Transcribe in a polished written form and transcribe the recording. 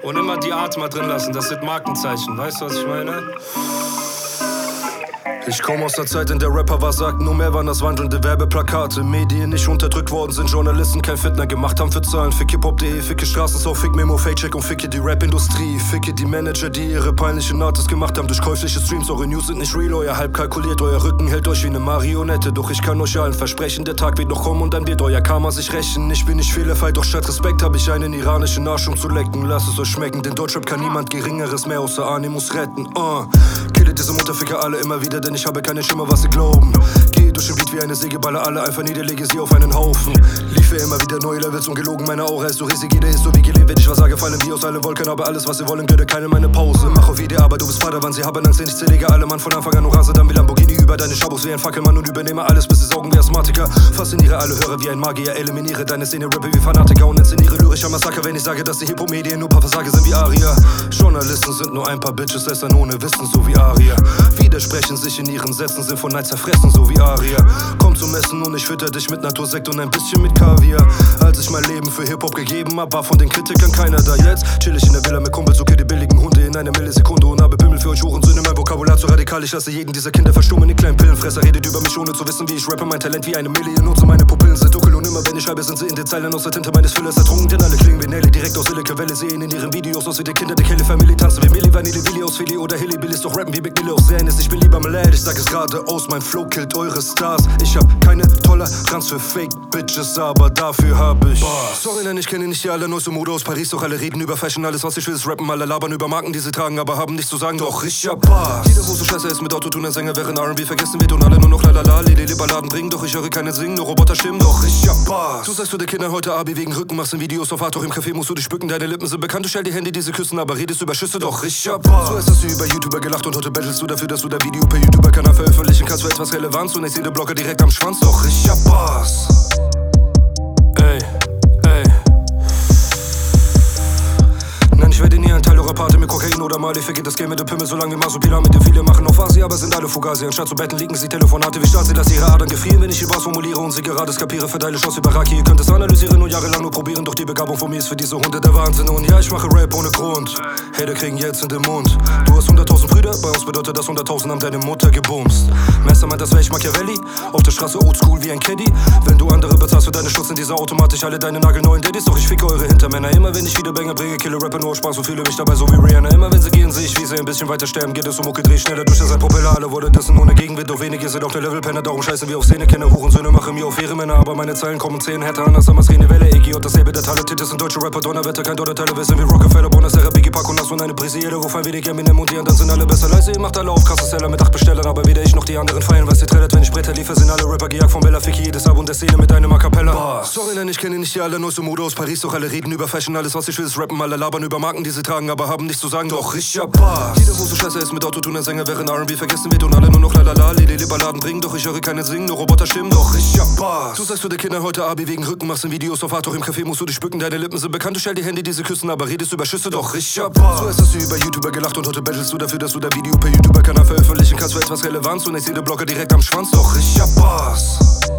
Und immer die Art mal drin lassen, das sind Markenzeichen, weißt du, was ich meine? Ich komme aus der Zeit, in der Rapper was sagten, nur mehr waren das wandelnde Werbeplakate. Medien nicht unterdrückt worden sind, Journalisten kein Fitner gemacht haben für Zahlen. Fick hiphop.de, ficke Straßensau, fick Memo, Fakecheck und ficke die Rap-Industrie. Ficke die Manager, die ihre peinlichen Artists gemacht haben durch käufliche Streams. Eure News sind nicht real, euer Hype kalkuliert, euer Rücken hält euch wie eine Marionette. Doch ich kann euch allen versprechen, der Tag wird noch kommen und dann wird euer Karma sich rächen. Ich bin nicht fehlerfrei, doch statt Respekt hab ich einen iranischen Arsch, um zu lecken. Lasst es euch schmecken, denn Deutschrap kann niemand Geringeres mehr außer Animus retten. Kille diese Mutterficker alle immer wieder, denn ich habe keine Schimmer, was sie glauben. Gehe durch den Beat wie eine Sägeballe, alle einfach niederlege sie auf einen Haufen. Liefe immer wieder neue Levels ungelogen, meine Aura ist so riesig, jeder ist so wie gelebt. Wenn ich was sage, fallen wie aus allen Wolken, aber alles, was sie wollen, gönne keine meine Pause. Mach auf Idee, aber du bist Vater, wann sie haben, Angst, ich zerlege alle Mann von Anfang an und rase dann wie Lamborghini über deine Schabos wie ein Fackelmann und übernehme alles, bis sie saugen wie Asthmatiker. Fasziniere alle Hörer wie ein Magier, eliminiere deine Szene, Rapper wie Fanatiker und inszeniere lyrischer Massaker, wenn ich sage, dass die Hip-Hop-Medien nur paar Versage sind wie Aria. Journalisten sind nur ein paar Bitches, lästern ohne Wissen, so wie Aria. Widersprechen sich in ihren Sätzen, sind von Neid zerfressen, so wie Aria. Komm zum Essen und ich fütter dich mit Natursekt und ein bisschen mit Kaviar. Als ich mein Leben für Hip-Hop gegeben hab, war von den Kritikern keiner da. Jetzt chill ich in der Villa mit Kumpels, okay, die billigen Hunde in einer Millisekunde und habe Bimmel für euch Hurensöhne. Mein Vokabular zu radikal, ich lasse jeden dieser Kinder verstummen. Die kleinen Pillenfresser redet über mich, ohne zu wissen, wie ich rappe. Mein Talent wie eine Million, nutze meine Pupillen sind dunkel und immer wenn ich schreibe, sind sie in den Zeilen aus der Tinte meines Füllers ertrunken. Denn alle klingen wie Nelly, direkt aus Silicon Valley, sehen in ihren Videos aus wie die Kinder der Kelly Family, tanzen wie Milli Vanilli, Willi aus Philly oder Hilly Billis, doch rappen wie Big Billy aus Zennis. Ich bin lieber Malad, ich sag es geradeaus, mein Flow killt eure Stars. Ich hab keine Toleranz für Fake Bitches, aber dafür hab ich Bars. Sorry, nein, ich kenne nicht die allerneueste Mode aus Paris, doch alle reden über Fashion, alles was ich will ist rappen, alle labern über Marken, die sie tragen, aber haben nichts zu sagen, doch ich hab Bars. Jede Hose scheiße ist mit Autotune, ein Sänger während R&B vergessen wird und alle nur noch lalala, Lili Balladen bringen, doch ich höre keine singen, nur Roboter stimmen, doch ich hab Bars. Du sagst zu den Kindern heute Abi wegen Rücken, machst in Videos auf Art, doch im Café musst du dich bücken, deine Lippen sind bekannt, du stell die Hände diese küssen, aber redest über Schüsse, doch ich hab Bars. Zuerst hast du über YouTuber gelacht und heute battlest du dafür, dass du dein Video per YouTuber-Kanal veröffentlichen kannst für etwas Relevanz und ich seh den Blogger direkt am Schwanz, doch ich hab Bars. Ey, ey. Nein, ich werde nie ein Teil eurer Party mit Kokain oder Mali. Vergeht das Game mit der Pimmel, solange wir Masopila mit den viele machen auf Asi, aber sind alle Fugazi. Anstatt zu betten liegen sie Telefonate wie Stasi, dass ihre Adern gefrieren, wenn ich die Bars formuliere und sie gerade skapiere, verteile Shots über Raki. Ihr könnt es analysieren und jahrelang nur probieren, doch die Begabung von mir ist für diese Hunde der Wahnsinn. Und ja, ich mache Rap ohne Grund. Hater kriegen jetzt in den Mund. Du hast 100.000 Brüder, bei uns bedeutet das 100.000 haben deine Mutter gebumst. Messer meint, das wär ich Machiavelli. Auf der Straße oldschool wie ein Caddy. Wenn du andere bezahlst für deine Schutz, sind diese automatisch alle deine nagelneuen Daddys. Doch ich ficke eure Hintermänner. Immer wenn ich wieder Banger bringe, kille Rapper nur aus Spaß und fühle mich dabei so wie Rihanna. Immer wenn sie gehen, sehe ich, wie sie ein bisschen weiter sterben. Geht es um Mucke, dreh schneller durch sein Propeller. Alle wurde dessen ohne Gegenwind, doch wenige sind auf der Levelpenner. Darum scheißen wir auf Szenekenner. Hurensöhne machen mir auf ihre Männer. Aber meine Zeilen kommen 10 härter an als damals Rene Welle. Iggy und dasselbe, der talentiert ist ein deutscher Rapper. Donnerwetter, kein Dollar-Teile, wissen wie Rockefeller, Bonasera, Biggie, Pac und Nas und eine Prise jeder, wo ein wenig Eminem und die anderen sind alle besser. Leise, ihr macht alle auf krasses Seller mit 8 Bestellern. Aber weder ich noch die anderen feiern, was ihr trällert. Wenn ich Bretter liefer, sind alle Rapper gejagt von Bella. Ficke jedes Album der Szene mit einem A Cappella. Bars. Sorry, nein, ich kenne nicht die allerneueste Mode aus Paris, doch alle reden über Fashion. Alles was ich will ist rappen, alle labern über Marken, die sie tragen, aber haben nichts zu sagen, doch ich hab Bars. Jede Hose scheiße ist mit Autotune, ein Sänger während R&B vergessen wird und alle nur noch lalala, Lili Balladen bringen, doch ich höre keine singen, nur Roboter stimmen, doch ich hab Bars. Du sagst zu den Kindern heute Abi wegen Rücken, machst in Videos auf Art, doch im Café musst du dich bücken, deine Lippen sind bekannt, du stell die Hände diese küssen, aber redest über Schüsse, doch ich hab Bars. Zuerst hast du über YouTuber gelacht und heute battlest du dafür, dass du dein Video per YouTuber-Kanal veröffentlichen kannst für etwas Relevanz und ich seh den Blogger direkt am Schwanz, doch ich hab Bars.